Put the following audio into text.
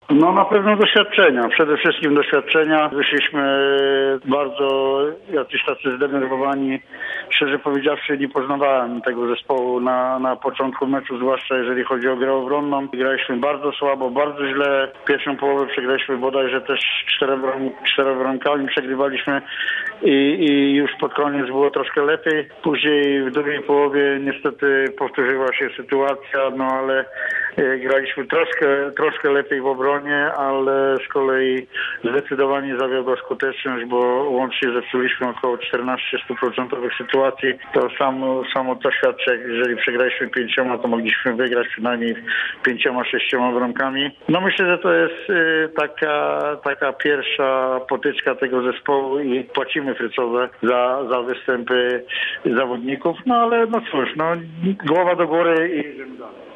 No na pewno doświadczenia, przede wszystkim doświadczenia. Wyszliśmy bardzo jacyś tacy zdenerwowani. Szczerze powiedziawszy, nie poznawałem tego zespołu na początku meczu, zwłaszcza jeżeli chodzi o grę obronną. Graliśmy bardzo słabo, bardzo źle. Pierwszą połowę przegraliśmy bodajże też czterema bramkami, przegrywaliśmy i już pod koniec było troszkę lepiej. Później w drugiej połowie niestety powtórzyła się sytuacja, no ale graliśmy troszkę lepiej w obronie, ale z kolei zdecydowanie zawiodła skuteczność, bo łącznie zepsuliśmy około 14-100% sytuacji. To samo to świadczy, jak jeżeli przegraliśmy 5, to mogliśmy wygrać przynajmniej 5-6 bramkami. No myślę, że to jest taka pierwsza potyczka tego zespołu i płacimy Frycowe za występy zawodników, no ale no cóż, no głowa do góry i idziemy dalej.